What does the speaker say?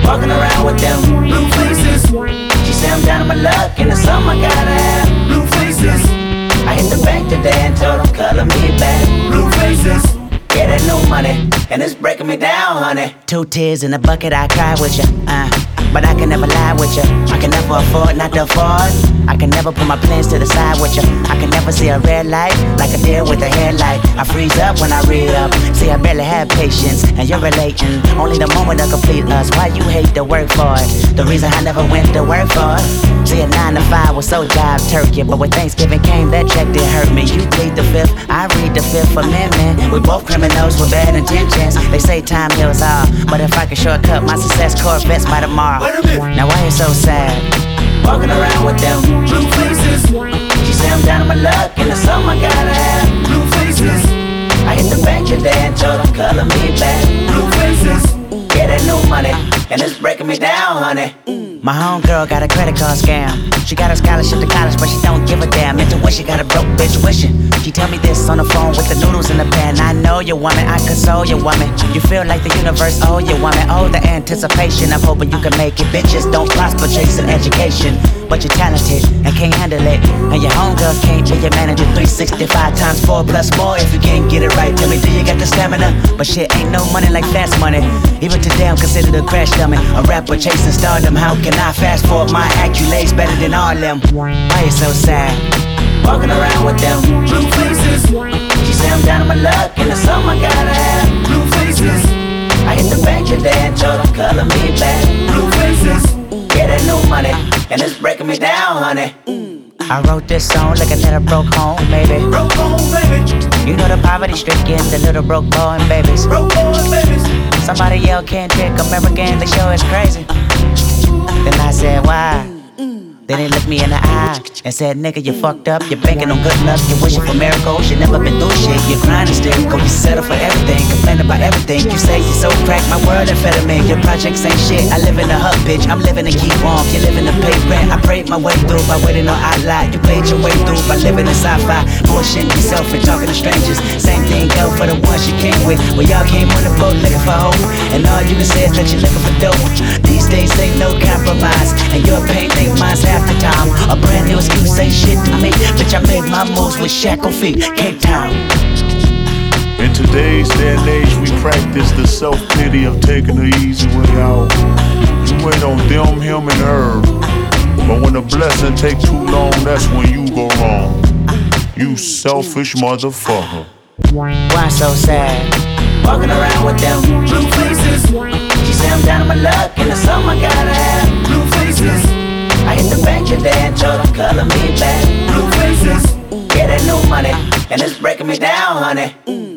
Walking around with them blue faces. She say I'm down on my luck and it's something I gotta have. Blue faces. I hit the bank today and told them color me back. Blue faces. Yeah, that new money, and it's breaking me down, honey. 2 tears in a bucket, I cry with ya, but I can never lie with ya. I can never afford not to afford. I can never put my plans to the side with ya. I can never see a red light like a deer with a headlight. I freeze up when I read up. See, I barely have patience, and you're relating. Only the moment to complete us. Why you hate to work for it? The reason I never went to work for it. See, a 9 to 5 was so job turkey, but when Thanksgiving came, that check didn't hurt me. You plead the 5th, I read the 5th Amendment. We both criminals with bad intentions. They say time heals all, but if I could shortcut my success, Corvettes by tomorrow. Now why you so sad? Walking around with them blue faces. She say I'm down on my luck and it's something I gotta have. Blue faces. I hit the bank today and told them color me back. Blue faces. Yeah, that new money, and it's breaking me down, honey. My homegirl got a credit card scam. She got a scholarship to college, but she don't give a damn. Intuition got a broke bitch wishing. She tell me this on the phone with the noodles in the pan. I know you woman, I console you woman. You feel like the universe owe you woman. Oh, the anticipation of hoping you can make it. Bitches don't prosper chasing education, but you're talented and can't handle it. And your homegirls can't be your manager. 365 times 4 plus more. If you can't get it right, tell me, do you got the stamina? But shit ain't no money like fast money. Even today I'm considered a crash dummy. A rapper chasing stardom. How can I fast forward my accolades better than all them? Why you so sad? Walking around with them blue faces. She say I'm down on my luck and it's something I gotta have. Blue faces. I hit the bank today and told them color me back. Blue faces. Yeah, that new money, and it's breaking me down, honey. I wrote this song looking at a broke home, baby. Broke home, baby. You know the poverty stricken, the little broke boy and babies. Broke boy and babies. Somebody yell can't take American, the show is crazy. Then I said, why? Then they looked me in the eye and said, nigga, you fucked up. You're banking on good luck. You're wishing for miracles. You never been through shit. You're crying hysterical. You settle for everything. Complain about everything. You say you're so cracked. My world amphetamine. Your projects ain't shit. I live in a hub, bitch. I'm living to keep warm. You living to pay rent. I prayed my way through by waiting on outlet. You played your way through by living in sci-fi. Bullshitting yourself and talking to strangers. Same thing go for the ones you came with. Well, y'all came on the boat looking for hope, and all you can say is that you're looking for dope. These days ain't no compromise, and your pain ain't mine's half the time. A brand new excuse ain't shit to me. Bitch, I made my moves with shackled feet. Cape Town. In today's day and age, we practice the self-pity of taking the easy way out. You wait on them, him, and her, but when the blessing take too long, that's when you go wrong. You selfish motherfucker. Why so sad? Walking around with them blue faces. She say I'm down on my luck and it's something I gotta have. Blue faces. I hit the bank today and told them color me back. Blue faces. Yeah, that new money, and it's breaking me down, honey.